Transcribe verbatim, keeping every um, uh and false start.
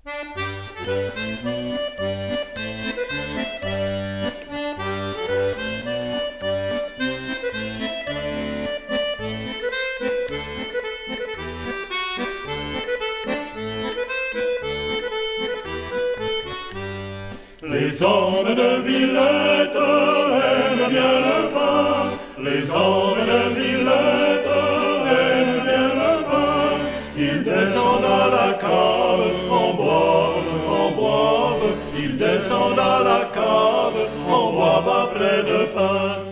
Les hommes de Villette aiment bien le vin, les hommes de Villette aiment bien le vin. Ils descendent à la cave, en boivent, en boivent, ils descendent à la cave, en boivent à pleines pains.